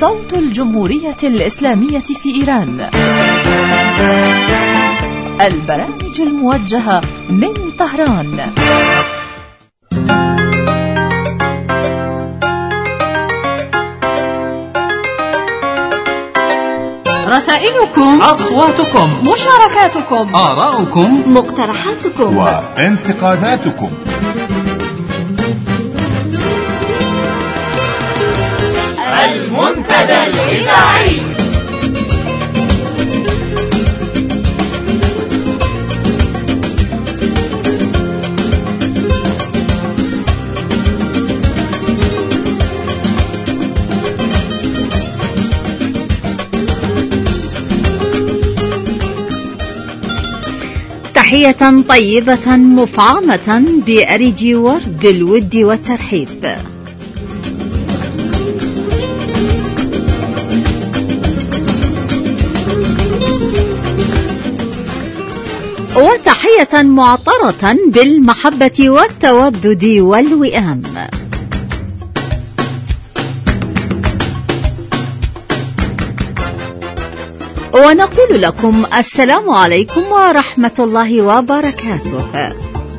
صوت الجمهورية الإسلامية في إيران. البرامج الموجهة من طهران. رسائلكم، أصواتكم، مشاركاتكم، آراؤكم، مقترحاتكم وانتقاداتكم. المنتدى الإذاعي. تحية طيبة مفعمة بأرج ورد الود والترحيب. وتحية معطرة بالمحبة والتودد والوئام. ونقول لكم السلام عليكم ورحمة الله وبركاته.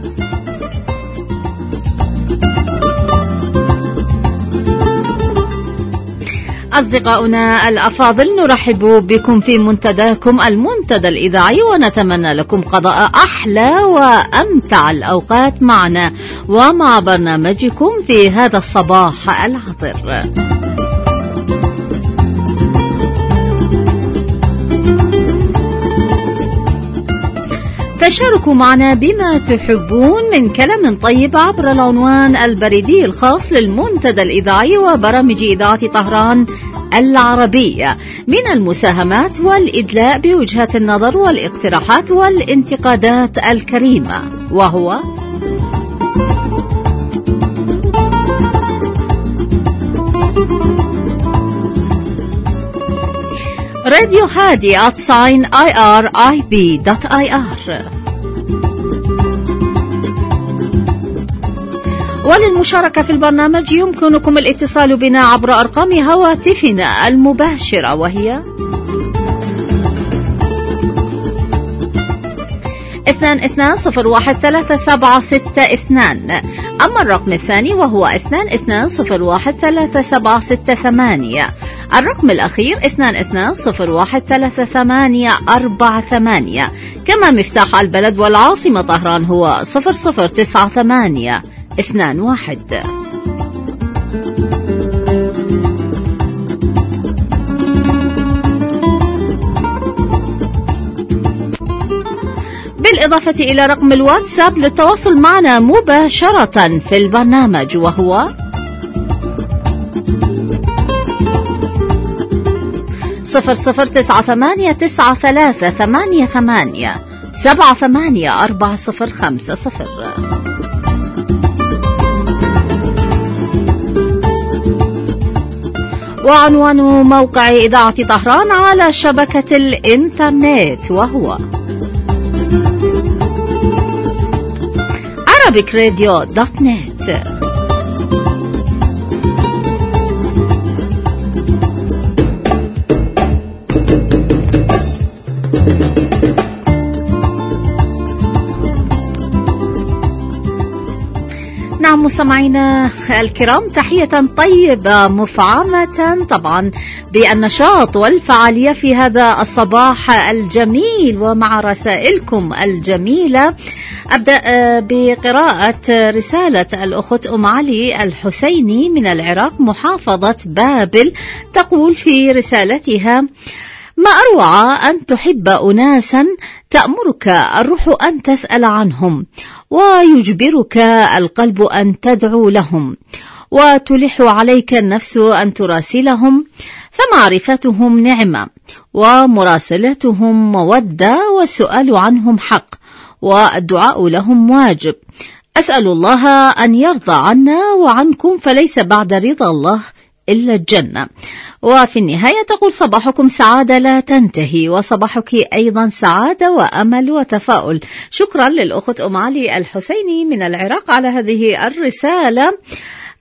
أصدقاؤنا الأفاضل، نرحب بكم في منتداكم المنتدى الإذاعي، ونتمنى لكم قضاء أحلى وأمتع الأوقات معنا ومع برنامجكم في هذا الصباح العطر. فشاركوا معنا بما تحبون من كلام طيب عبر العنوان البريدي الخاص للمنتدى الإذاعي وبرامج إذاعة طهران العربية، من المساهمات والإدلاء بوجهات النظر والاقتراحات والانتقادات الكريمة، وهو راديو هادي @irib.ir. وللمشاركة في البرنامج يمكنكم الاتصال بنا عبر أرقام هواتفنا المباشرة، وهي 22013762. أما الرقم الثاني وهو 22013768. الرقم الأخير 22013848. كما مفتاح البلد والعاصمة طهران هو 009821. بالإضافة إلى رقم الواتساب للتواصل معنا مباشرة في البرنامج، وهو 00989388784050. وعنوان موقع إذاعة طهران على شبكة الإنترنت وهو arabicradio.net. نعم مستمعينا الكرام، تحية طيبة مفعمة طبعا بالنشاط والفعالية في هذا الصباح الجميل ومع رسائلكم الجميلة. أبدأ بقراءة رسالة الأخت أم علي الحسيني من العراق محافظة بابل. تقول في رسالتها: ما أروع أن تحب أناسا تأمرك الروح أن تسأل عنهم، ويجبرك القلب أن تدعو لهم، وتلح عليك النفس أن تراسلهم، فمعرفتهم نعمة، ومراسلتهم مودة، والسؤال عنهم حق، والدعاء لهم واجب. أسأل الله أن يرضى عنا وعنكم، فليس بعد رضا الله إلا الجنة. وفي النهاية تقول: صباحكم سعادة لا تنتهي، وصباحك أيضا سعادة وأمل وتفاؤل. شكرا للأخت أم علي الحسيني من العراق على هذه الرسالة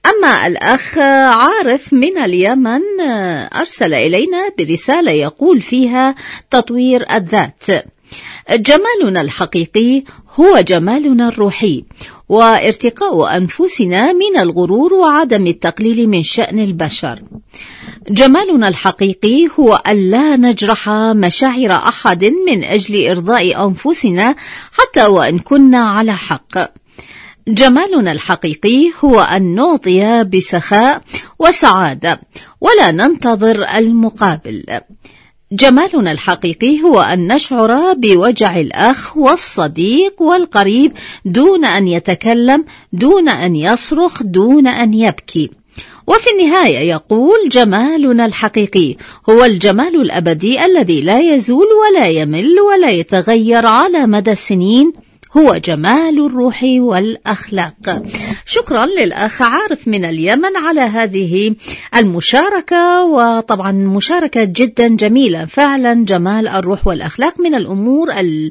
أما الأخ عارف من اليمن أرسل إلينا برسالة يقول فيها تطوير الذات. جمالنا الحقيقي هو جمالنا الروحي، وارتقاء أنفسنا من الغرور وعدم التقليل من شأن البشر. جمالنا الحقيقي هو ألا نجرح مشاعر أحد من أجل إرضاء أنفسنا حتى وإن كنا على حق. جمالنا الحقيقي هو أن نعطي بسخاء وسعادة ولا ننتظر المقابل. جمالنا الحقيقي هو أن نشعر بوجع الأخ والصديق والقريب دون أن يتكلم، دون أن يصرخ، دون أن يبكي. وفي النهاية يقول جمالنا الحقيقي هو الجمال الأبدي الذي لا يزول ولا يمل ولا يتغير على مدى السنين، هو جمال الروح والأخلاق. شكرا للأخ عارف من اليمن على هذه المشاركة، وطبعا مشاركة جدا جميلة. فعلا جمال الروح والأخلاق من الأمور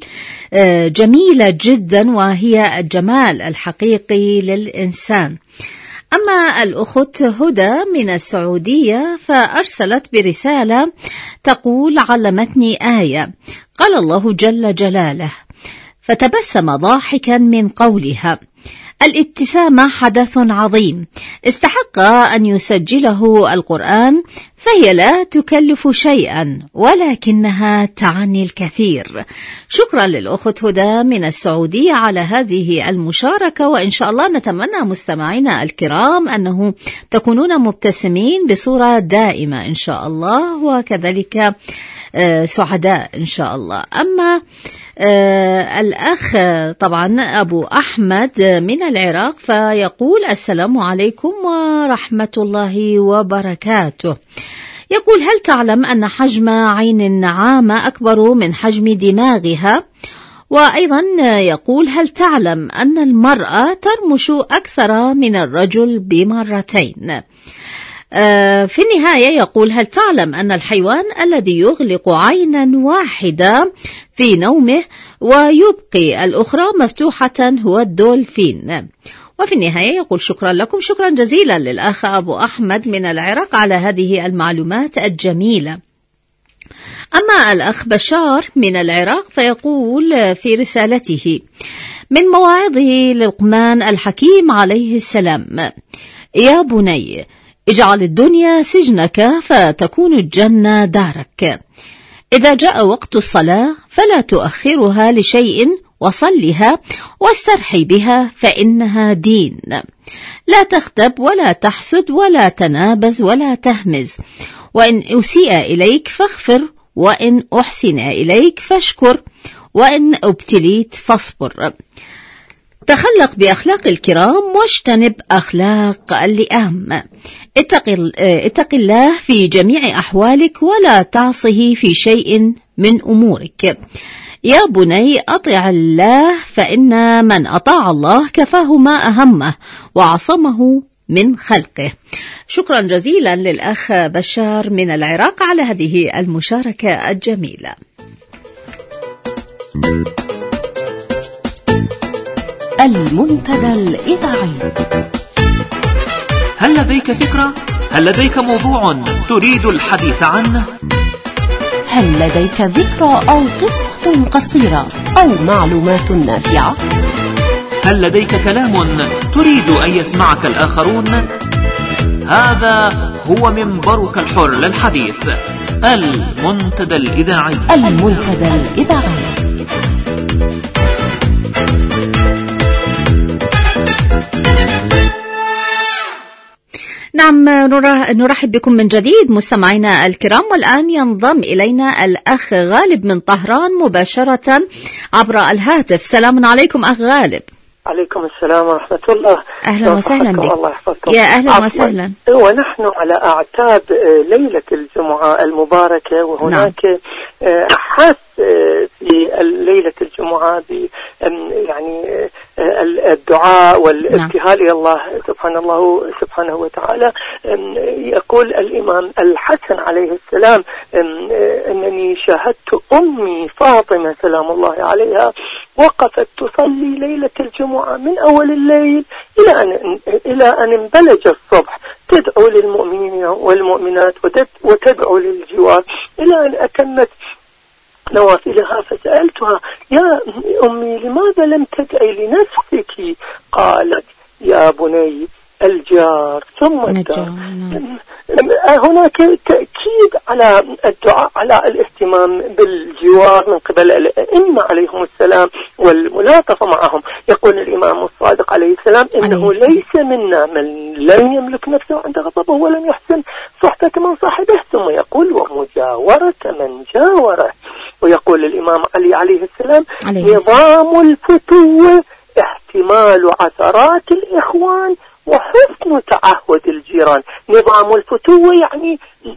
الجميلة جدا، وهي الجمال الحقيقي للإنسان. أما الأخت هدى من السعودية فأرسلت برسالة تقول علمتني آية، قال الله جل جلاله فتبسم ضاحكا من قولها: الابتسامة حدث عظيم استحق أن يسجله القرآن، فهي لا تكلف شيئا ولكنها تعني الكثير. شكرا للأخت هدى من السعودية على هذه المشاركة، وإن شاء الله نتمنى مستمعينا الكرام أنه تكونون مبتسمين بصورة دائمة إن شاء الله، وكذلك سعداء إن شاء الله. أما الأخ طبعا أبو أحمد من العراق فيقول السلام عليكم ورحمة الله وبركاته. يقول: هل تعلم أن حجم عين النعامة أكبر من حجم دماغها؟ وأيضا يقول: هل تعلم أن المرأة ترمش أكثر من الرجل بمرتين؟ في النهاية يقول: هل تعلم أن الحيوان الذي يغلق عينا واحدة في نومه ويبقي الأخرى مفتوحة هو الدولفين؟ وفي النهاية يقول: شكرا لكم، شكرا جزيلا للأخ أبو أحمد من العراق على هذه المعلومات الجميلة. أما الأخ بشار من العراق فيقول في رسالته: من مواعظه لقمان الحكيم عليه السلام: يا بني اجعل الدنيا سجنك فتكون الجنة دارك. إذا جاء وقت الصلاة فلا تؤخرها لشيء، وصلها واسترحي بها فإنها دين. لا تغتب ولا تحسد ولا تنابز ولا تهمز، وإن أسيء إليك فاغفر، وإن أحسن إليك فاشكر، وإن ابتليت فاصبر. تخلق بأخلاق الكرام واجتنب أخلاق اللئام. اتق الله في جميع أحوالك ولا تعصه في شيء من أمورك. يا بني أطع الله، فإن من أطاع الله كفاه ما أهمه وعصمه من خلقه. شكرا جزيلا للأخ بشار من العراق على هذه المشاركة الجميلة. المنتدى الإذاعي. هل لديك فكرة؟ هل لديك موضوع تريد الحديث عنه؟ هل لديك ذكرى أو قصة قصيرة أو معلومات نافعة؟ هل لديك كلام تريد أن يسمعك الآخرون؟ هذا هو منبرك الحر للحديث، المنتدى الإذاعي. المنتدى الإذاعي. نعم، نرحب بكم من جديد مستمعينا الكرام، والآن ينضم إلينا الأخ غالب من طهران مباشرة عبر الهاتف. سلام عليكم أخ غالب. عليكم السلام ورحمة الله. أهلا وسهلا بك. الله يحفظكم. يا أهلا وسهلا. ونحن على أعتاب ليلة الجمعة المباركة، وهناك حث في ليلة الجمعة يعني الدعاء والابتهال إلى الله سبحانه وتعالى. يقول الإمام الحسن عليه السلام: أنني شاهدت أمي فاطمة سلام الله عليها وقفت تصلي ليلة الجمعة من أول الليل إلى أن انبلج الصبح، تدعو للمؤمنين والمؤمنات وتدعو للجوار إلى أن أتمت نوافلها. فسألتها: يا أمي لماذا لم تدعي لنفسك؟ قالت: يا بني الجار ثم الدار. هناك تأكيد على الدعاء، على الاهتمام بالجوار من قبل الأئمة عليهم السلام والملاطفة معهم. يقول الإمام الصادق عليه السلام: إنه ليس منا من لم يملك نفسه عند غضبه ولم يحسن صحبة من صاحبه. ثم يقول: ومجاورة من جاوره. ويقول الإمام علي عليه السلام: نظام الفتوة احتمال عثرات الإخوان وحسن تعهد الجيران. نظام الفتوة يعني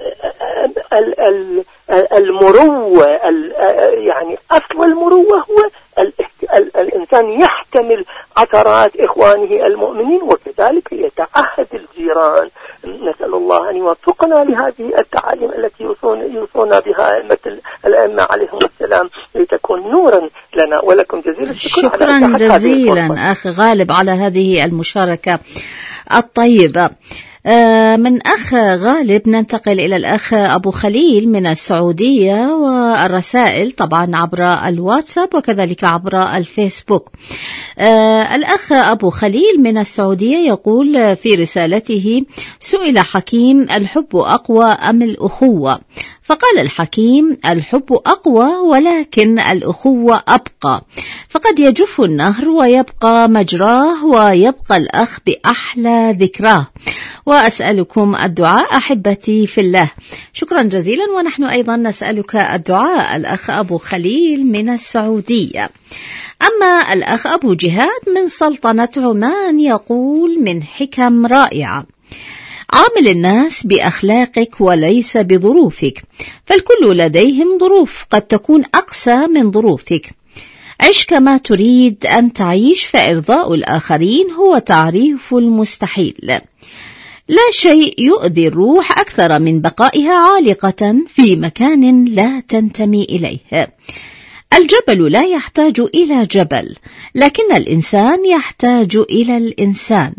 المروة، يعني أصل المروة هو الإنسان يحتمل عثرات إخوانه المؤمنين وكذلك يتعهد الجيران. نسأل الله أن يوفقنا لهذه التعاليم التي يوصون بها الأئمة عليهم السلام لتكون نورا لنا ولكم. جزيل الشكر. شكرا جزيلا أخ غالب على هذه المشاركة الطيبة. من أخ غالب ننتقل إلى الأخ أبو خليل من السعودية، والرسائل طبعا عبر الواتساب وكذلك عبر الفيسبوك. الأخ أبو خليل من السعودية يقول في رسالته: سئل حكيم: الحب أقوى أم الأخوة؟ فقال الحكيم: الحب أقوى ولكن الأخوة أبقى، فقد يجف النهر ويبقى مجراه ويبقى الأخ بأحلى ذكراه. وأسألكم الدعاء أحبتي في الله. شكرا جزيلا، ونحن أيضا نسألك الدعاء الأخ أبو خليل من السعودية. أما الأخ أبو جهاد من سلطنة عمان يقول من حكم رائعة: عامل الناس بأخلاقك وليس بظروفك، فالكل لديهم ظروف قد تكون أقسى من ظروفك. عش كما تريد أن تعيش، فإرضاء الآخرين هو تعريف المستحيل. لا شيء يؤذي الروح أكثر من بقائها عالقة في مكان لا تنتمي إليه. الجبل لا يحتاج إلى جبل، لكن الإنسان يحتاج إلى الإنسان.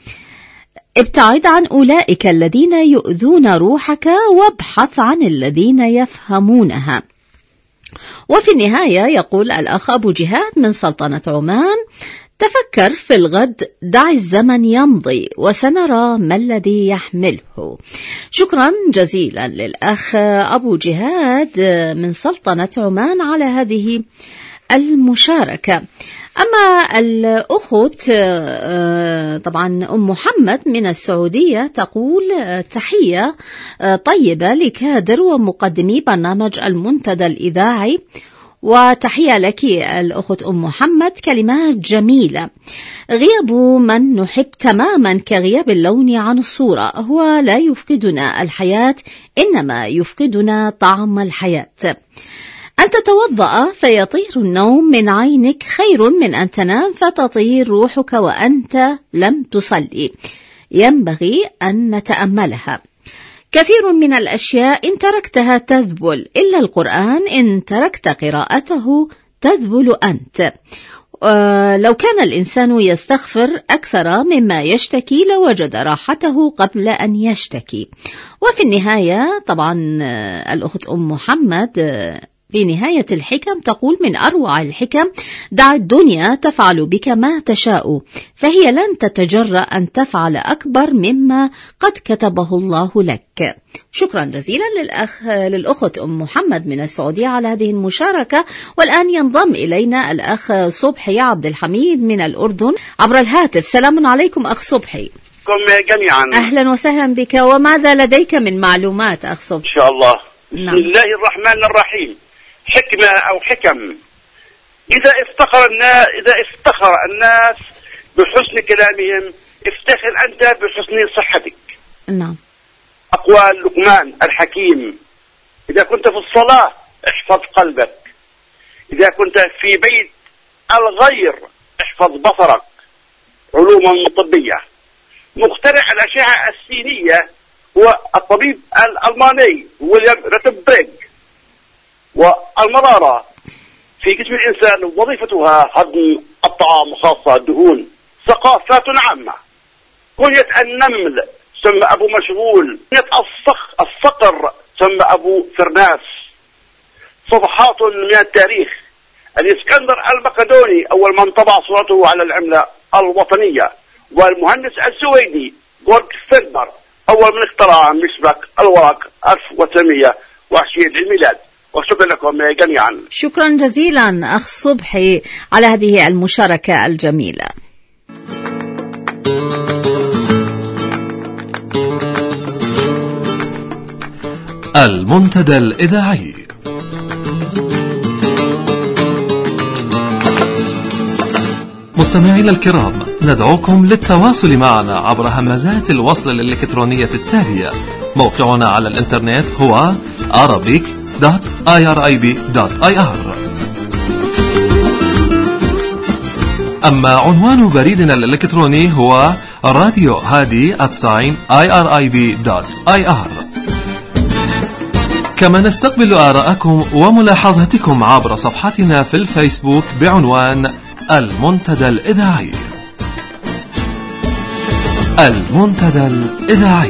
ابتعد عن أولئك الذين يؤذون روحك وابحث عن الذين يفهمونها. وفي النهاية يقول الأخ أبو جهاد من سلطنة عمان: تفكر في الغد، دع الزمن يمضي وسنرى ما الذي يحمله. شكرا جزيلا للأخ أبو جهاد من سلطنة عمان على هذه المشاركة. أما الأخت طبعا أم محمد من السعودية تقول: تحية طيبة لكادر ومقدمي برنامج المنتدى الإذاعي، وتحية لك الأخت أم محمد، كلمات جميلة. غياب من نحب تماما كغياب اللون عن الصورة، هو لا يفقدنا الحياة إنما يفقدنا طعم الحياة. أن تتوضأ فيطير النوم من عينك خير من أن تنام فتطير روحك وأنت لم تصلي، ينبغي أن نتأملها. كثير من الأشياء إن تركتها تذبل، إلا القرآن إن تركت قراءته تذبل أنت. لو كان الإنسان يستغفر أكثر مما يشتكي لوجد راحته قبل أن يشتكي. وفي النهاية طبعا الأخت أم محمد في نهاية الحكم تقول: من أروع الحكم: دع الدنيا تفعل بك ما تشاء، فهي لن تتجرأ أن تفعل أكبر مما قد كتبه الله لك. شكرا جزيلا للأخت أم محمد من السعودية على هذه المشاركة. والآن ينضم إلينا الأخ صبحي عبد الحميد من الأردن عبر الهاتف. سلام عليكم أخ صبحي. جميعا أهلا وسهلا بك، وماذا لديك من معلومات أخ صبحي؟ إن شاء الله. بسم الله الرحمن الرحيم. حكمة أو حكم: إذا افتخر الناس بحسن كلامهم، افتخر أنت بحسن صحتك. نعم. أقوال لقمان الحكيم: إذا كنت في الصلاة احفظ قلبك، إذا كنت في بيت الغير احفظ بصرك. علوم طبية. مخترع الأشعة السينية هو الطبيب الألماني ويليام روتنبرغ. والمرارة في جسم الإنسان وظيفتها هضم الطعام خاصة الدهون. ثقافات عامة. كنية النمل سمى أبو مشغول. كنية الصقر سمى أبو فرناس. صفحات من التاريخ. الإسكندر المقدوني أول من طبع صورته على العملة الوطنية. والمهندس السويدي جورج فيلمر أول من اخترع مسبك الورق 1920 للميلاد. وشكرا لكم جميعا. شكرا جزيلا أخ صبحي على هذه المشاركة الجميلة. المنتدى الإذاعي. مستمعينا الكرام، ندعوكم للتواصل معنا عبر همزات الوصل الإلكترونية التالية. موقعنا على الإنترنت هو arabic.irib.ir. أما عنوان بريدنا الإلكتروني هو radiohadi@irib.ir. كما نستقبل آراءكم وملاحظاتكم عبر صفحتنا في الفيسبوك بعنوان المنتدى الإذاعي. المنتدى الإذاعي.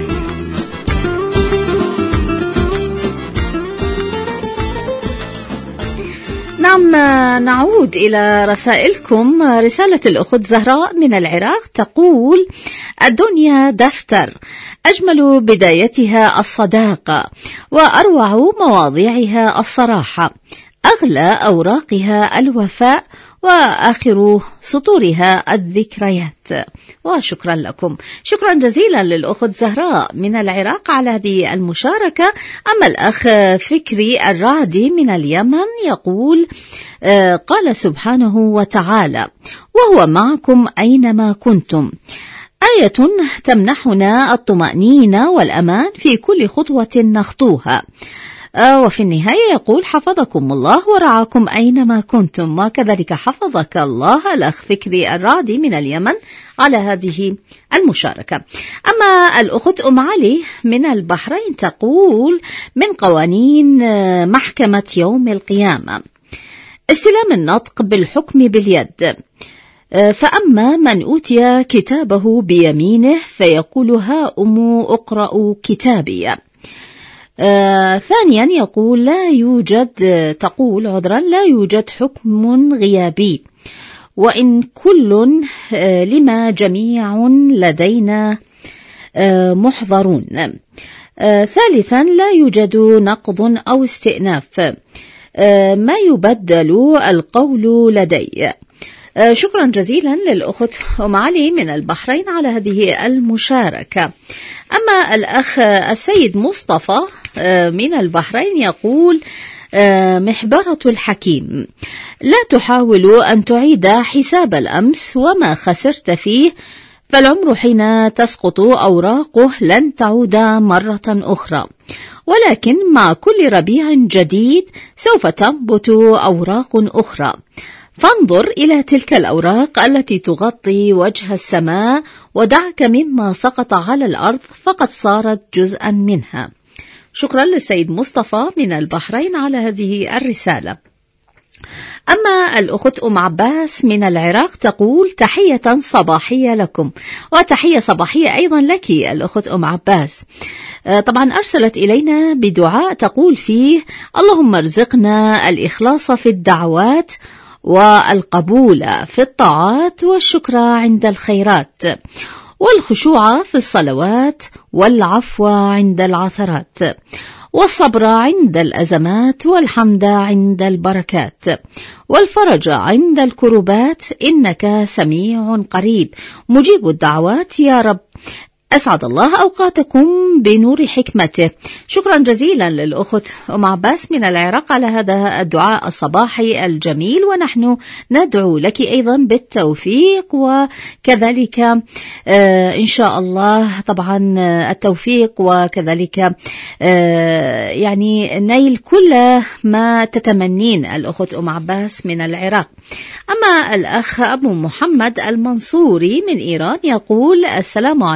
نعم، نعود إلى رسائلكم. رسالة الأخت زهراء من العراق تقول: الدنيا دفتر، أجمل بدايتها الصداقة، وأروع مواضيعها الصراحة، أغلى أوراقها الوفاء، وآخر سطورها الذكريات. وشكرا لكم، شكرا جزيلا للأخت زهراء من العراق على هذه المشاركة. أما الأخ فكري الرعدي من اليمن يقول: قال سبحانه وتعالى: وهو معكم أينما كنتم، آية تمنحنا الطمأنينة والأمان في كل خطوة نخطوها. وفي النهاية يقول: حفظكم الله ورعاكم أينما كنتم. وكذلك حفظك الله الأخ فكري الرعدي من اليمن على هذه المشاركة. أما الأخت أم علي من البحرين تقول: من قوانين محكمة يوم القيامة استلام النطق بالحكم باليد، فأما من أوتي كتابه بيمينه فيقول: هاؤم اقرأوا كتابي. ثانيا يقول: لا يوجد حكم غيابي، وإن كل لما جميع لدينا محضرون. ثالثا لا يوجد نقض أو استئناف، ما يبدل القول لدي. شكرا جزيلا للأخت أم علي من البحرين على هذه المشاركة. أما الأخ السيد مصطفى من البحرين يقول: محبرة الحكيم، لا تحاول أن تعيد حساب الأمس وما خسرت فيه، فالعمر حين تسقط أوراقه لن تعود مرة أخرى، ولكن مع كل ربيع جديد سوف تنبت أوراق أخرى. فانظر إلى تلك الأوراق التي تغطي وجه السماء، ودعك مما سقط على الأرض فقد صارت جزءا منها. شكرا للسيد مصطفى من البحرين على هذه الرسالة. أما الأخت أم عباس من العراق تقول: تحية صباحية لكم. وتحية صباحية أيضا لك الأخت أم عباس. طبعا أرسلت إلينا بدعاء تقول فيه: اللهم ارزقنا الإخلاص في الدعوات، والقبول في الطاعات، والشكر عند الخيرات، والخشوع في الصلوات، والعفو عند العثرات، والصبر عند الأزمات، والحمد عند البركات، والفرج عند الكربات، إنك سميع قريب مجيب الدعوات يا رب. أسعد الله أوقاتكم بنور حكمته. شكرا جزيلا للأخت أم عباس من العراق على هذا الدعاء الصباحي الجميل، ونحن ندعو لك أيضا بالتوفيق، وكذلك إن شاء الله طبعا التوفيق، وكذلك يعني نيل كل ما تتمنين الأخت أم عباس من العراق. أما الأخ أبو محمد المنصوري من إيران يقول: السلام عليكم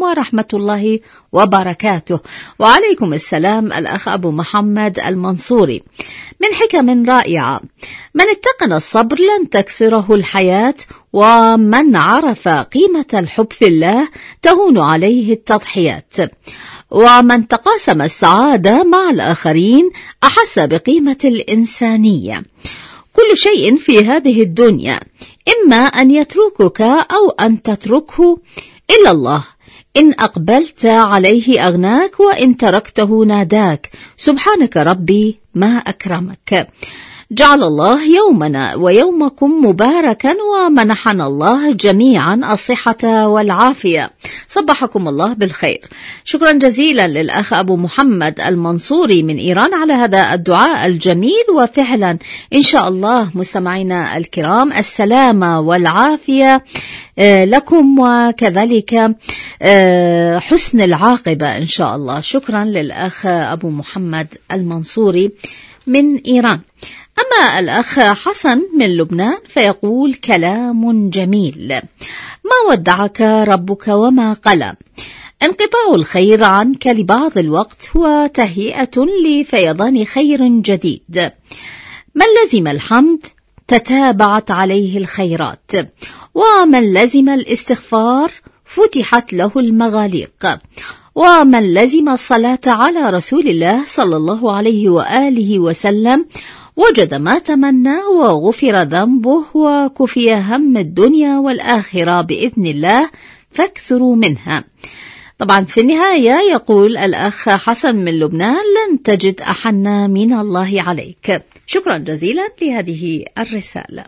ورحمة الله وبركاته. وعليكم السلام الأخ أبو محمد المنصوري. من حكم رائعة: من اتقن الصبر لن تكسره الحياة، ومن عرف قيمة الحب في الله تهون عليه التضحيات، ومن تقاسم السعادة مع الآخرين أحس بقيمة الإنسانية. كل شيء في هذه الدنيا إما أن يتركك أو أن تتركه إلا الله. إن أقبلت عليه أغناك، وإن تركته ناداك. سبحانك ربي ما أكرمك. جعل الله يومنا ويومكم مباركا، ومنحنا الله جميعا الصحة والعافية. صبحكم الله بالخير. شكرا جزيلا للأخ أبو محمد المنصوري من إيران على هذا الدعاء الجميل. وفعلا إن شاء الله مستمعينا الكرام السلامة والعافية لكم، وكذلك حسن العاقبة إن شاء الله. شكرا للأخ أبو محمد المنصوري من إيران. أما الأخ حسن من لبنان فيقول كلام جميل: ما ودعك ربك وما قلى. انقطاع الخير عنك لبعض الوقت هو تهيئة لفيضان خير جديد. من لزم الحمد تتابعت عليه الخيرات، ومن لزم الاستغفار فتحت له المغاليق، ومن لزم الصلاة على رسول الله صلى الله عليه وآله وسلم وجد ما تمنى، وغفر ذنبه، وكفي هم الدنيا والآخرة بإذن الله، فاكثروا منها. طبعا في النهاية يقول الأخ حسن من لبنان: لن تجد أحن من الله عليك. شكرا جزيلا لهذه الرسالة.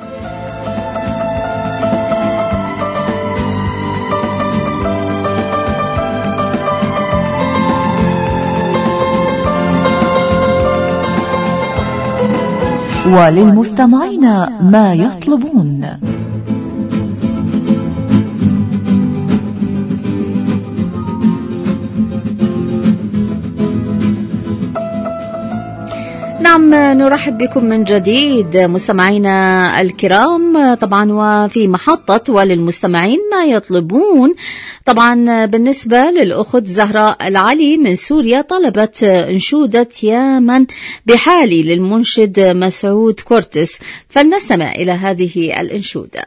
وللمستمعين ما يطلبون. نعم، نرحب بكم من جديد مستمعينا الكرام. طبعا وفي محطة وللمستمعين ما يطلبون. طبعا بالنسبة للأخت زهراء العلي من سوريا طلبت أنشودة يا من بحالي للمنشد مسعود كورتس، فلنستمع إلى هذه الأنشودة.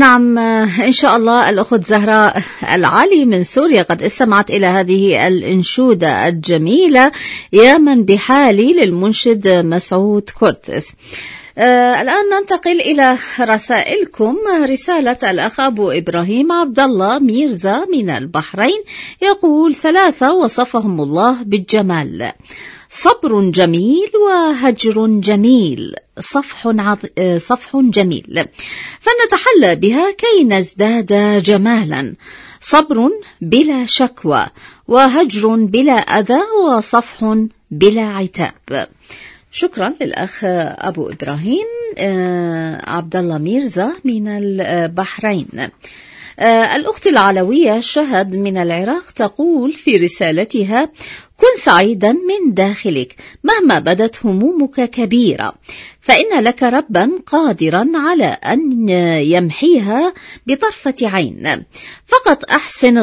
نعم، إن شاء الله الأخت زهراء العلي من سوريا قد استمعت إلى هذه الإنشودة الجميلة يا من بحالي للمنشد مسعود كورتس. الآن ننتقل إلى رسائلكم. رسالة الأخ أبو إبراهيم عبد الله ميرزا من البحرين يقول: 3 وصفهم الله بالجمال: صبر جميل، وهجر جميل، صفح جميل، فنتحلى بها كي نزداد جمالا. صبر بلا شكوى، وهجر بلا أذى، وصفح بلا عتاب. شكرا للأخ أبو إبراهيم عبد الله ميرزا من البحرين. الأخت العلوية شهد من العراق تقول في رسالتها: كن سعيدا من داخلك مهما بدت همومك كبيرة، فإن لك ربا قادرا على أن يمحيها بطرفة عين. فقط أحسن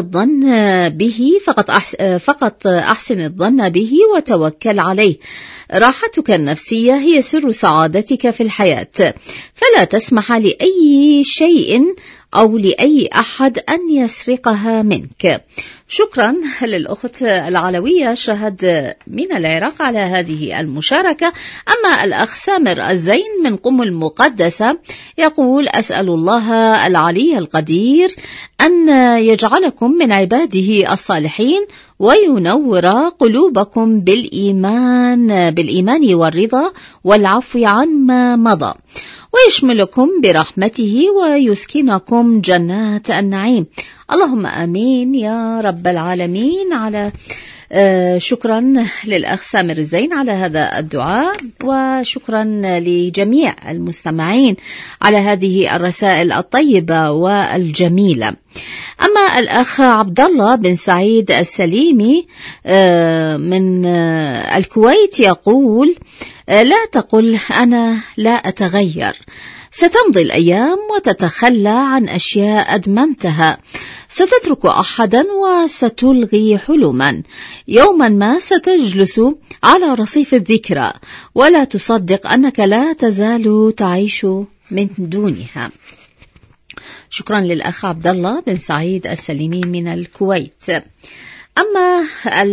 الظن به وتوكل عليه. راحتك النفسية هي سر سعادتك في الحياة، فلا تسمح لأي شيء أو لأي أحد أن يسرقها منك. شكرا للأخت العلوية شهد من العراق على هذه المشاركة. أما الأخ سامر الزين من قم المقدسة يقول: أسأل الله العلي القدير أن يجعلكم من عباده الصالحين وينور قلوبكم بالإيمان والرضا والعفو عما مضى، ويشملكم برحمته ويسكنكم جنات النعيم. اللهم آمين يا رب العالمين. على شكرا للأخ سامر الزين على هذا الدعاء، وشكرا لجميع المستمعين على هذه الرسائل الطيبة والجميلة. أما الأخ عبد الله بن سعيد السليمي من الكويت يقول: لا تقل أنا لا أتغير، ستمضي الأيام وتتخلى عن أشياء أدمنتها، ستترك أحدا وستلغي حلما، يوما ما ستجلس على رصيف الذكرى ولا تصدق أنك لا تزال تعيش من دونها. شكرا للأخ عبد الله بن سعيد السليمي من الكويت. أما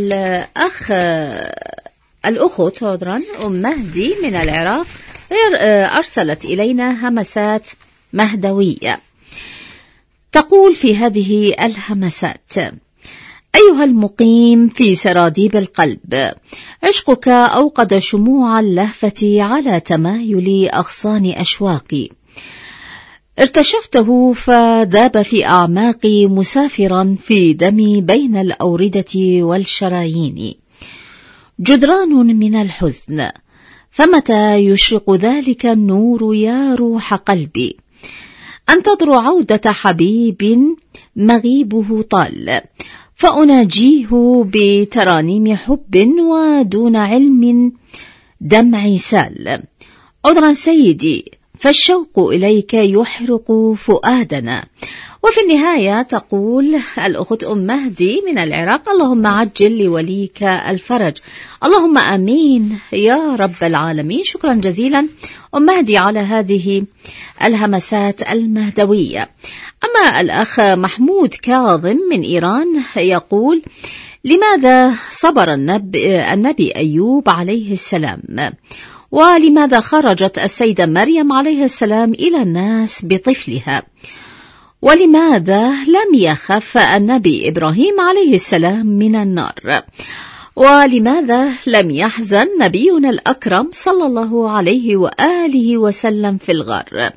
الأخت عذرا أم مهدي من العراق أرسلت إلينا همسات مهدوية. تقول في هذه الهمسات: أيها المقيم في سراديب القلب، عشقك أوقد شموع اللهفة على تمايل أغصان أشواقي، ارتشفته فذاب في أعماقي مسافرا في دمي بين الأوردة والشرايين، جدران من الحزن، فمتى يشرق ذلك النور يا روح قلبي؟ أنتظر عودة حبيب مغيبه طال، فأناجيه بترانيم حب ودون علم دمعي سال. عذرا سيدي، فالشوق إليك يحرق فؤادنا. وفي النهاية تقول الأخت أم مهدي من العراق: اللهم عجل لوليك الفرج. اللهم آمين يا رب العالمين. شكرا جزيلا أم مهدي على هذه الهمسات المهدوية. أما الأخ محمود كاظم من إيران يقول: لماذا صبر النبي أيوب عليه السلام؟ ولماذا خرجت السيدة مريم عليه السلام إلى الناس بطفلها؟ ولماذا لم يخف النبي إبراهيم عليه السلام من النار؟ ولماذا لم يحزن نبينا الأكرم صلى الله عليه وآله وسلم في الغار؟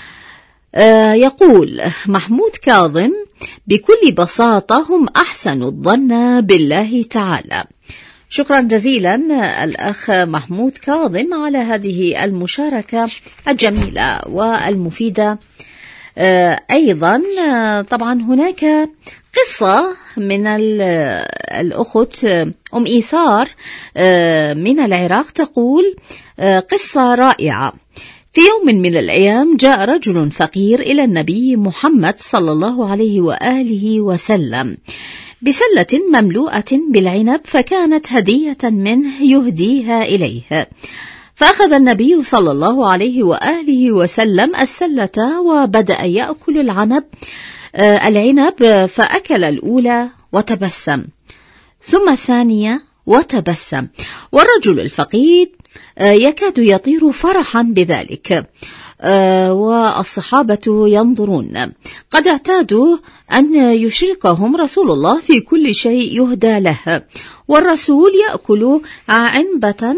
يقول محمود كاظم: بكل بساطة هم أحسن الظن بالله تعالى. شكرا جزيلا الأخ محمود كاظم على هذه المشاركة الجميلة والمفيدة. أيضا طبعا هناك قصة من الأخت أم إيثار من العراق تقول: قصة رائعة. في يوم من الأيام جاء رجل فقير إلى النبي محمد صلى الله عليه وآله وسلم بسلة مملوءة بالعنب، فكانت هدية منه يهديها إليه. فأخذ النبي صلى الله عليه وآله وسلم السلة وبدأ يأكل العنب، فأكل الأولى وتبسم، ثم الثانية وتبسم، والرجل الفقير يكاد يطير فرحا بذلك، والصحابة ينظرون. قد اعتادوا أن يشركهم رسول الله في كل شيء يهدى له، والرسول يأكل عنبة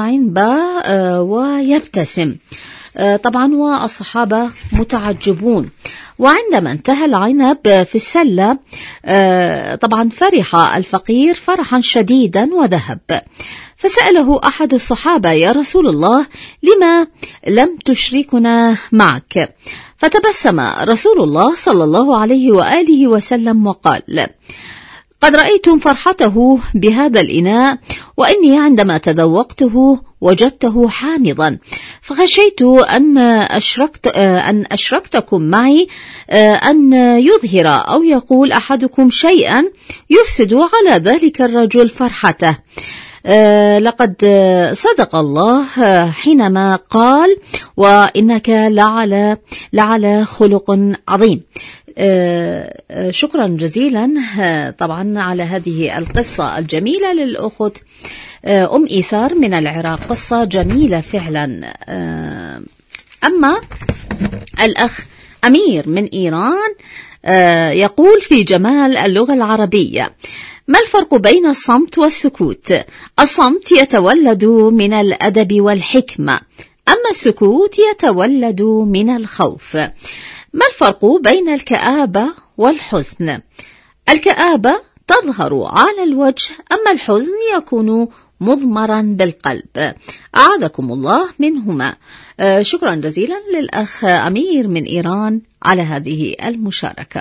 ويبتسم طبعا، والصحابة متعجبون. وعندما انتهى العنب في السلة طبعا فرح الفقير فرحا شديدا وذهب، فسأله أحد الصحابة: يا رسول الله، لما لم تشركنا معك؟ فتبسم رسول الله صلى الله عليه وآله وسلم وقال: قد رأيتم فرحته بهذا الإناء، وإني عندما تذوقته وجدته حامضا، فخشيت أن أشركتكم معي أن يظهر أو يقول أحدكم شيئا يفسد على ذلك الرجل فرحته. لقد صدق الله حينما قال: وإنك لعلى خلق عظيم. شكرا جزيلا طبعا على هذه القصة الجميلة للأخت أم إيثار من العراق، قصة جميلة فعلا. أما الأخ أمير من إيران يقول: في جمال اللغة العربية، ما الفرق بين الصمت والسكوت؟ الصمت يتولد من الأدب والحكمة، أما السكوت يتولد من الخوف. ما الفرق بين الكآبة والحزن؟ الكآبة تظهر على الوجه، أما الحزن يكون مضمرا بالقلب، أعاذكم الله منهما. شكرا جزيلا للأخ أمير من إيران على هذه المشاركة.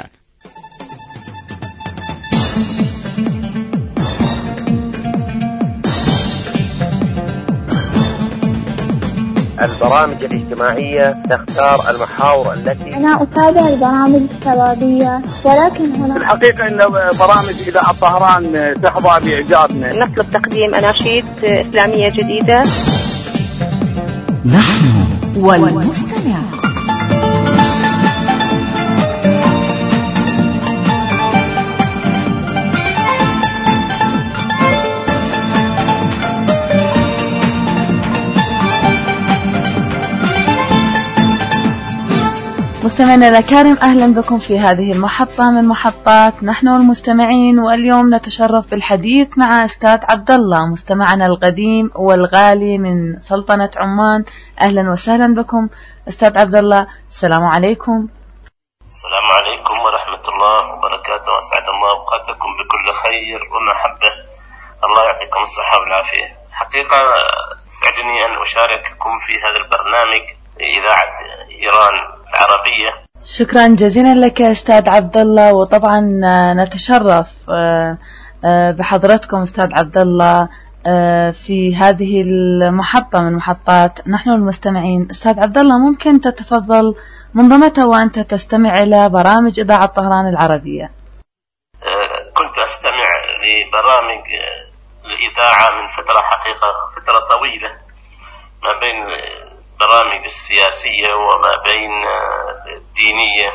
البرامج الاجتماعية تختار المحاور التي أنا أتابع البرامج الشبابية، ولكن هنا في الحقيقة أن برامج إذاعة طهران تحظى بإعجابنا. نطلب تقديم أناشيد إسلامية جديدة. نحن والمستمع. مستمعينا الأكارم، أهلا بكم في هذه المحطة من محطات نحن والمستمعين، واليوم نتشرف بالحديث مع أستاذ عبد الله، مستمعنا القديم والغالي من سلطنة عمان. أهلا وسهلا بكم أستاذ عبد الله، السلام عليكم. السلام عليكم ورحمة الله وبركاته، وأسعد الله أوقاتكم بكل خير ومحبة، الله يعطيكم الصحة والعافية. حقيقة سعدني أن أشارككم في هذا البرنامج إذاعة إيران العربية. شكرا جزيلا لك أستاذ عبد الله، وطبعا نتشرف بحضرتكم أستاذ عبد الله في هذه المحطة من محطات نحن المستمعين. أستاذ عبد الله، ممكن تتفضل منذ متى وأنت تستمع إلى برامج إذاعة طهران العربية؟ كنت أستمع لبرامج الإذاعة من فترة، حقيقة فترة طويلة، ما بين برامج السياسية وما بين الدينية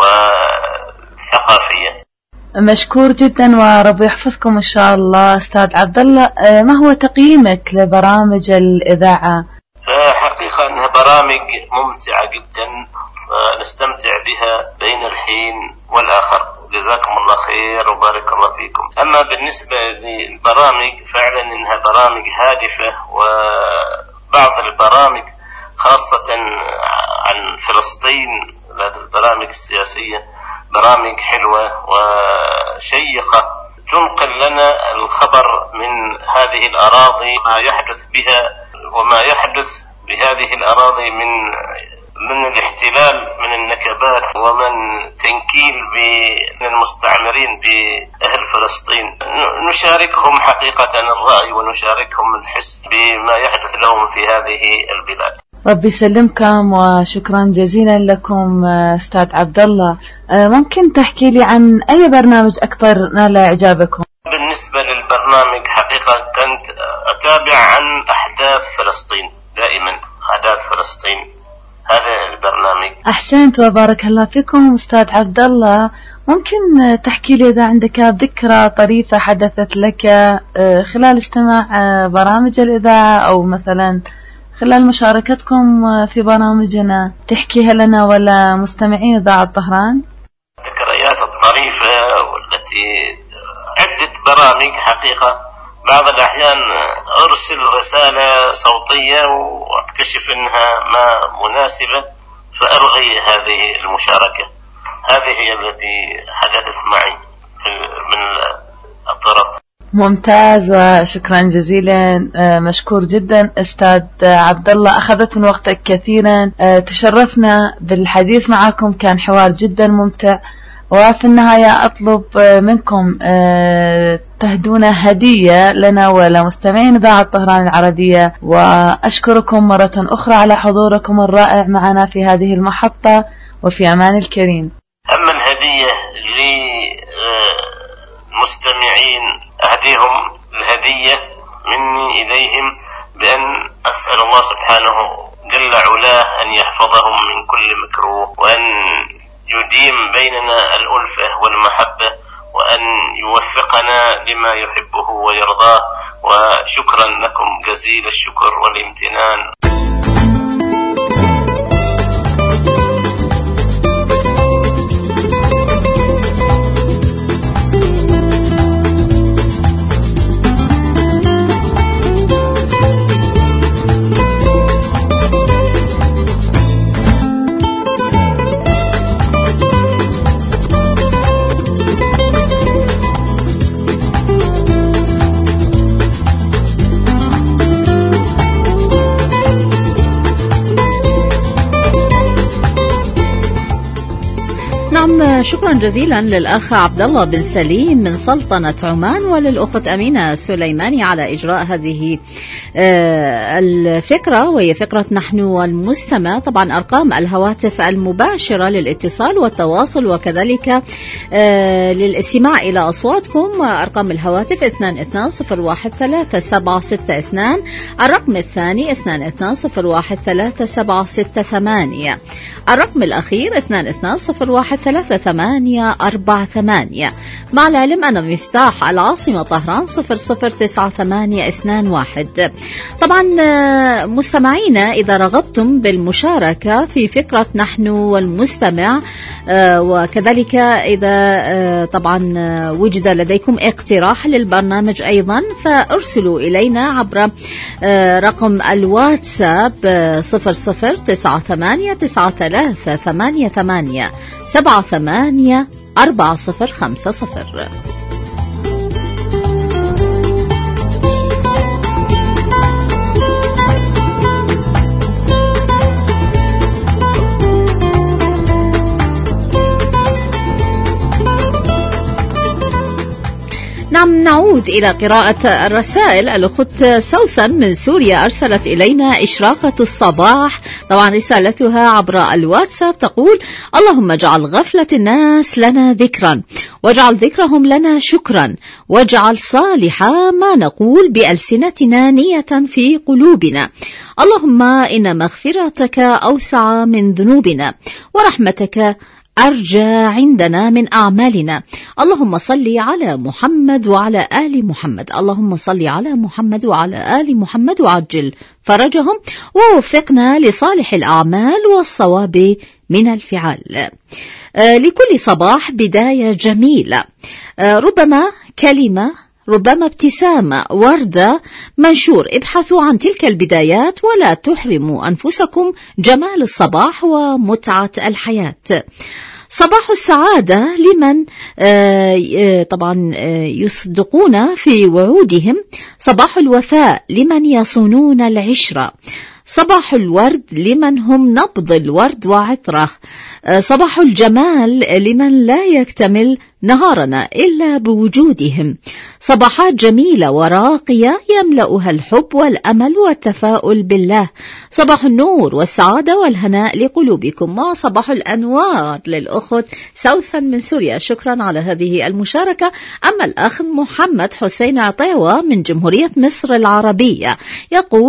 والثقافية. مشكور جدا ورب يحفظكم إن شاء الله. أستاذ عبد الله، ما هو تقييمك لبرامج الإذاعة؟ حقيقة أنها برامج ممتعة جدا، نستمتع بها بين الحين والآخر، جزاكم الله خير وبارك الله فيكم. أما بالنسبة للبرامج فعلا إنها برامج هادفة، وبعض البرامج خاصة عن فلسطين، البرامج السياسية برامج حلوة وشيقة تنقل لنا الخبر من هذه الأراضي، ما يحدث بها وما يحدث بهذه الأراضي من الاحتلال، من النكبات، ومن تنكيل بالمستعمرين بأهل فلسطين. نشاركهم حقيقة الرأي ونشاركهم الحس بما يحدث لهم في هذه البلاد. ربي يسلمكم وشكرا جزيلا لكم أستاذ عبد الله. ممكن تحكي لي عن أي برنامج أكثر نال إعجابكم؟ بالنسبة للبرنامج حقيقة كنت أتابع عن أحداث فلسطين دائما أحداث فلسطين. هذا البرنامج. أحسنت وبارك الله فيكم أستاذ عبد الله. ممكن تحكي لي إذا عندك ذكرى طريفة حدثت لك خلال استماع برامج الإذاعة أو مثلا خلال مشاركتكم في برامجنا تحكيها لنا ولا مستمعين إذاعة طهران؟ ذكريات الطريفة والتي عدة برامج حقيقة. بعض الأحيان أرسل رسالة صوتية وأكتشف أنها ما مناسبة فألغي هذه المشاركة. هذه هي التي حدثت معي من الطرف. ممتاز وشكرا جزيلا. مشكور جدا أستاذ عبد الله، أخذت من وقتك كثيرا. تشرفنا بالحديث معكم، كان حوار جدا ممتع. وفي النهاية أطلب منكم تهدونا هدية لنا ولمستمعين إذاعة طهران العربية، وأشكركم مرة أخرى على حضوركم الرائع معنا في هذه المحطة، وفي أمان الكريم. أما الهدية للمستمعين أهديهم الهدية مني إليهم بأن أسأل الله سبحانه جل علاه أن يحفظهم من كل مكروه، وأن يديم بيننا الألفة والمحبة، وأن يوفقنا لما يحبه ويرضاه. وشكرا لكم جزيل الشكر والامتنان. شكرا جزيلا للأخ عبد الله بن سليم من سلطنة عمان، وللأخت أمينة سليماني على إجراء هذه الفكرة، وهي فكرة نحن والمستمع. طبعا أرقام الهواتف المباشرة للاتصال والتواصل وكذلك للاستماع إلى أصواتكم. أرقام الهواتف 22013762، الرقم الثاني 22013768، الرقم الأخير 22013848. مع العلم أن مفتاح العاصمة طهران 009821. طبعا مستمعينا، إذا رغبتم بالمشاركة في فكرة نحن والمستمع، وكذلك إذا طبعا وجد لديكم اقتراح للبرنامج أيضا، فأرسلوا إلينا عبر رقم الواتساب 009388784050. نعم، نعود إلى قراءة الرسائل. الأخت سوسن من سوريا أرسلت إلينا إشراقة الصباح، طبعا رسالتها عبر الواتساب تقول: اللهم اجعل غفلة الناس لنا ذكرا، واجعل ذكرهم لنا شكرا، واجعل صالح ما نقول بألسنتنا نية في قلوبنا. اللهم إن مغفرتك أوسع من ذنوبنا، ورحمتك أرجى عندنا من أعمالنا. اللهم صل على محمد وعلى آل محمد، اللهم صل على محمد وعلى آل محمد، وعجل فرجهم، ووفقنا لصالح الأعمال والصواب من الفعال. لكل صباح بداية جميلة، ربما كلمة، ربما ابتسامة، وردة، منشور. ابحثوا عن تلك البدايات ولا تحرموا أنفسكم جمال الصباح ومتعة الحياة. صباح السعادة لمن طبعا يصدقون في وعودهم، صباح الوفاء لمن يصونون العشرة، صباح الورد لمن هم نبض الورد وعطره، صباح الجمال لمن لا يكتمل نهارنا إلا بوجودهم، صباحات جميلة وراقية يملأها الحب والأمل والتفاؤل بالله، صباح النور والسعادة والهناء لقلوبكم، وصباح الأنوار للأخت سوسن من سوريا. شكرا على هذه المشاركة. أما الأخ محمد حسين عطيوة من جمهورية مصر العربية يقول: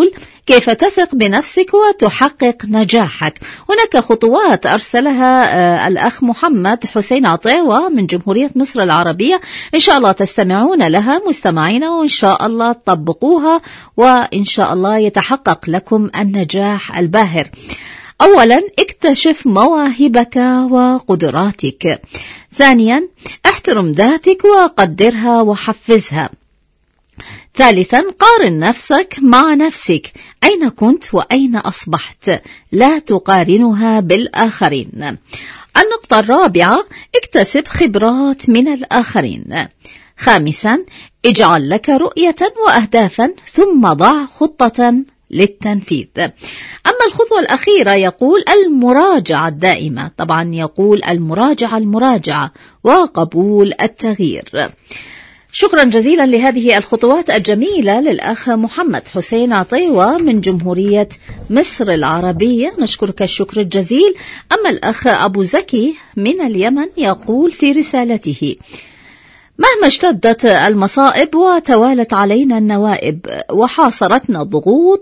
كيف تثق بنفسك وتحقق نجاحك. هناك خطوات أرسلها الأخ محمد حسين عطيوة من جمهورية مصر العربية، إن شاء الله تستمعون لها مستمعين، وإن شاء الله تطبقوها، وإن شاء الله يتحقق لكم النجاح الباهر. أولا، اكتشف مواهبك وقدراتك. ثانيا، احترم ذاتك وقدرها وحفزها. ثالثا، قارن نفسك مع نفسك، أين كنت وأين أصبحت، لا تقارنها بالآخرين. النقطة الرابعة، اكتسب خبرات من الآخرين. خامسا، اجعل لك رؤية وأهدافا ثم ضع خطة للتنفيذ. أما الخطوة الأخيرة يقول المراجعة الدائمة، طبعا يقول المراجعة وقبول التغيير. شكرا جزيلا لهذه الخطوات الجميلة للأخ محمد حسين عطيوة من جمهورية مصر العربية، نشكرك الشكر الجزيل. أما الأخ أبو زكي من اليمن يقول في رسالته: مهما اشتدت المصائب وتوالت علينا النوائب وحاصرتنا الضغوط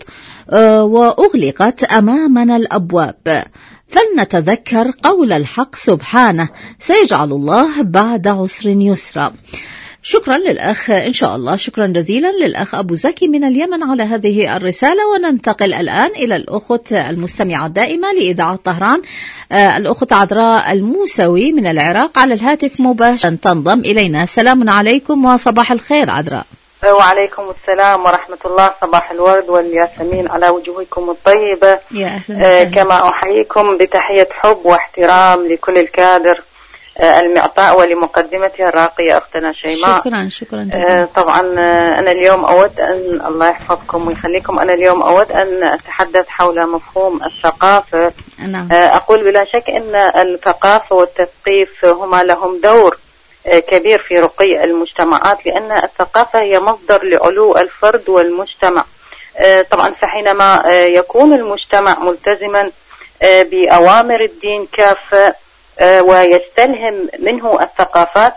وأغلقت أمامنا الأبواب، فلنتذكر قول الحق سبحانه: سيجعل الله بعد عسر يسرا. شكرا للأخ إن شاء الله، شكرا جزيلا للأخ أبو زكي من اليمن على هذه الرسالة. وننتقل الآن إلى الأخت المستمعة الدائمة لإذاعة طهران، الأخت عذراء الموسوي من العراق على الهاتف مباشرة تنضم إلينا. سلام عليكم وصباح الخير عذراء. وعليكم السلام ورحمة الله، صباح الورد والياسمين على وجوهكم الطيبة. يا أهلا كما أحييكم بتحية حب واحترام لكل الكادر المعطاء ولمقدمتها الراقية أختنا شيماء. شكرا جزيلا. طبعا أنا اليوم أود أن الله يحفظكم ويخليكم، أنا اليوم أود أن أتحدث حول مفهوم الثقافة. نعم. أقول بلا شك أن الثقافة والتثقيف هما لهم دور كبير في رقي المجتمعات، لأن الثقافة هي مصدر لعلو الفرد والمجتمع. طبعا فحينما يكون المجتمع ملتزما بأوامر الدين كافة ويستلهم منه الثقافات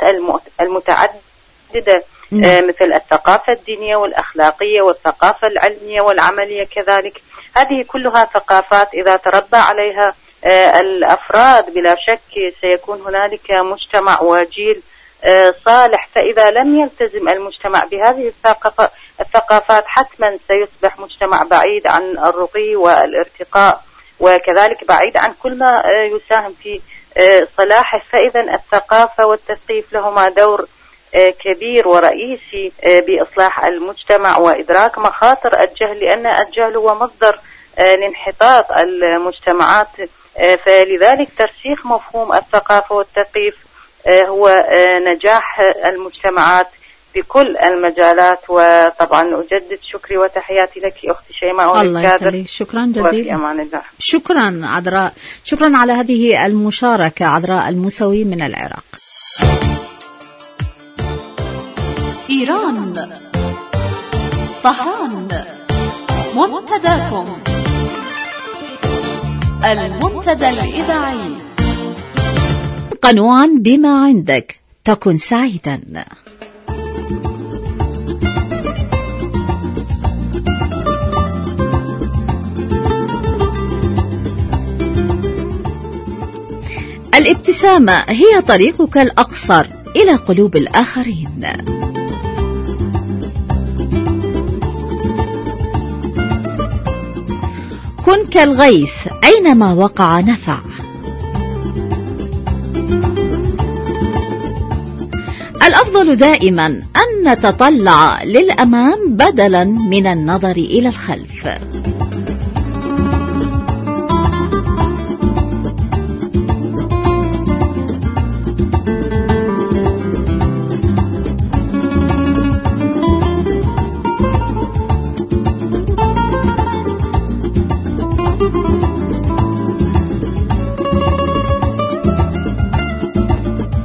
المتعددة مثل الثقافة الدينية والأخلاقية والثقافة العلمية والعملية كذلك، هذه كلها ثقافات إذا تربى عليها الأفراد بلا شك سيكون هنالك مجتمع وجيل صالح. فإذا لم يلتزم المجتمع بهذه الثقافات حتما سيصبح مجتمع بعيد عن الرقي والارتقاء، وكذلك بعيد عن كل ما يساهم في صلاحه. فإذا الثقافة والتثقيف لهما دور كبير ورئيسي بإصلاح المجتمع وإدراك مخاطر الجهل، لأن الجهل هو مصدر لانحطاط المجتمعات. فلذلك ترسيخ مفهوم الثقافة والتثقيف هو نجاح المجتمعات بكل المجالات. وطبعا أجدد شكري وتحياتي لك أختي شيماء. الله يخليك، شكرا جزيلا. أمان الله. شكرا عذراء، شكرا على هذه المشاركة. عذراء الموسوي من العراق. إيران طهران منتداكم، المنتدى الإذاعي. قنوعا بما عندك تكن سعيدا. الابتسامة هي طريقك الأقصر إلى قلوب الآخرين. كن كالغيث أينما وقع نفع. الأفضل دائما أن نتطلع للأمام بدلا من النظر إلى الخلف.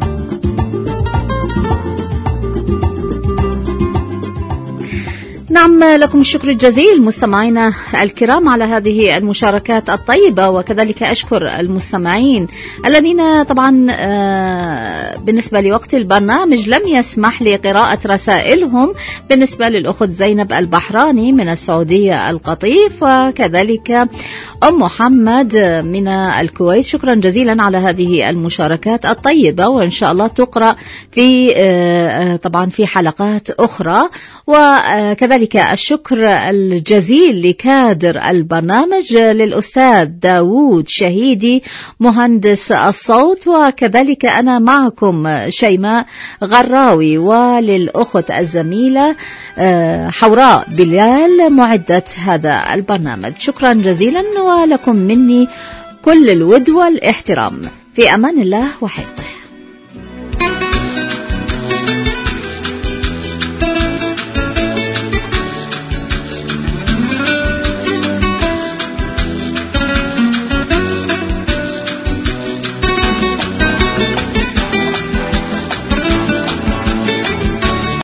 نعم لكم الشكر الجزيل مستمعينا الكرام على هذه المشاركات الطيبة، وكذلك أشكر المستمعين الذين طبعا بالنسبة لوقت البرنامج لم يسمح لقراءة رسائلهم. بالنسبة للأخت زينب البحراني من السعودية القطيف، وكذلك أم محمد من الكويت، شكرا جزيلا على هذه المشاركات الطيبة، وإن شاء الله تقرأ في طبعا في حلقات أخرى. وكذلك الشكر الجزيل لكادر البرنامج للأستاذ داوود شهيدي مهندس الصوت، وكذلك أنا معكم شيماء غراوي، وللأخت الزميلة حوراء بلال معدة هذا البرنامج. شكرا جزيلا، ولكم مني كل الود والاحترام. في أمان الله وحفظه.